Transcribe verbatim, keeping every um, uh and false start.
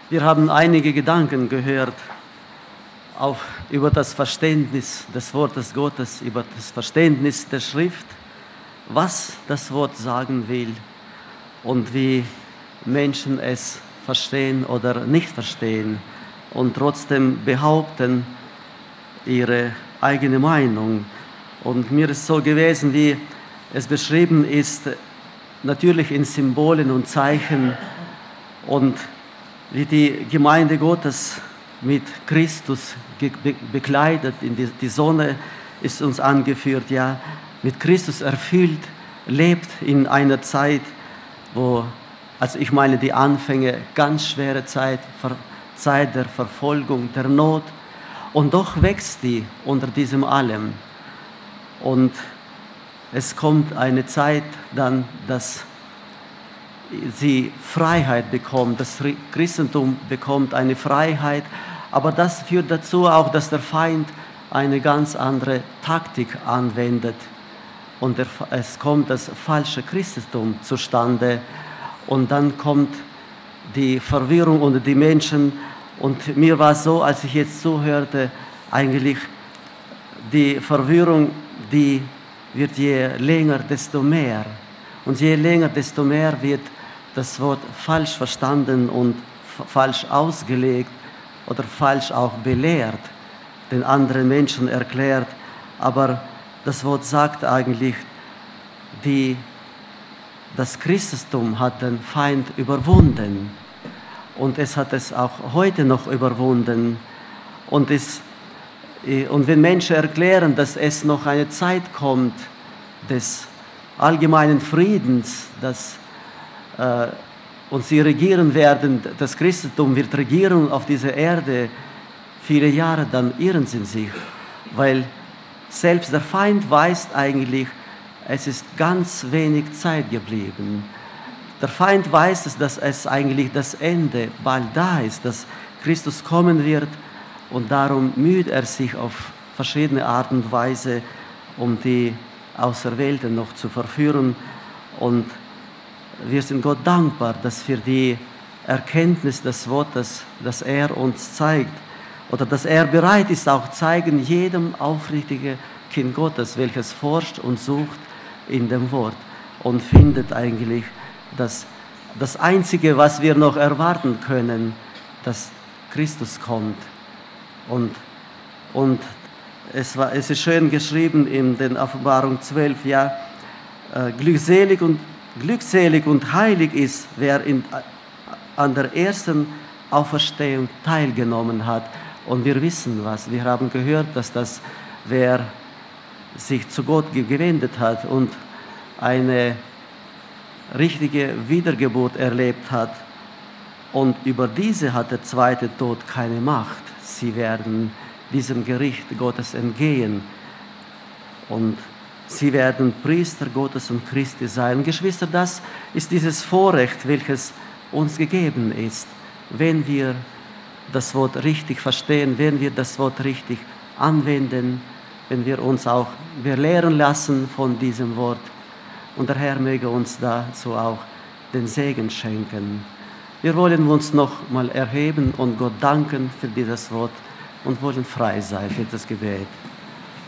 Wir haben einige Gedanken gehört auf, über das Verständnis des Wortes Gottes, über das Verständnis der Schrift, was das Wort sagen will und wie Menschen es verstehen oder nicht verstehen und trotzdem behaupten ihre eigene Meinung. Und mir ist so gewesen, wie es beschrieben ist, natürlich in Symbolen und Zeichen und wie die Gemeinde Gottes mit Christus be- bekleidet, in die, die Sonne ist uns angeführt, ja, mit Christus erfüllt, lebt in einer Zeit, wo, also ich meine die Anfänge, ganz schwere Zeit, Ver- Zeit der Verfolgung, der Not, und doch wächst die unter diesem allem. Und es kommt eine Zeit dann, dass sie Freiheit bekommt, das Christentum bekommt eine Freiheit, aber das führt dazu auch, dass der Feind eine ganz andere Taktik anwendet und der, es kommt das falsche Christentum zustande und dann kommt die Verwirrung unter die Menschen und mir war es so, als ich jetzt zuhörte, eigentlich die Verwirrung, die wird je länger, desto mehr. Und je länger, desto mehr wird das Wort falsch verstanden und f- falsch ausgelegt oder falsch auch belehrt, den anderen Menschen erklärt. Aber das Wort sagt eigentlich, die, das Christentum hat den Feind überwunden. Und es hat es auch heute noch überwunden. Und, es, und wenn Menschen erklären, dass es noch eine Zeit kommt des allgemeinen Friedens, dass äh, und sie regieren werden, das Christentum wird regieren auf dieser Erde viele Jahre, dann irren sie sich, weil selbst der Feind weiß eigentlich, es ist ganz wenig Zeit geblieben. Der Feind weiß, dass es eigentlich das Ende bald da ist, dass Christus kommen wird und darum müht er sich auf verschiedene Art und Weise, um die Auserwählten noch zu verführen. Und wir sind Gott dankbar, dass für die Erkenntnis des Wortes, das er uns zeigt, oder dass er bereit ist, auch zeigen jedem aufrichtigen Kind Gottes, welches forscht und sucht in dem Wort und findet eigentlich, dass das Einzige, was wir noch erwarten können, dass Christus kommt. Und, und es, war, es ist schön geschrieben in den Offenbarung zwölf, ja, äh, glückselig, und, glückselig und heilig ist, wer in, an der ersten Auferstehung teilgenommen hat. Und wir wissen was, wir haben gehört, dass das, wer sich zu Gott gewendet hat und eine richtige Wiedergeburt erlebt hat. Und über diese hat der zweite Tod keine Macht. Sie werden diesem Gericht Gottes entgehen. Und sie werden Priester Gottes und Christi sein. Geschwister, das ist dieses Vorrecht, welches uns gegeben ist, wenn wir das Wort richtig verstehen, wenn wir das Wort richtig anwenden, wenn wir uns auch belehren lassen von diesem Wort. Und der Herr möge uns dazu auch den Segen schenken. Wir wollen uns noch mal erheben und Gott danken für dieses Wort und wollen frei sein für das Gebet.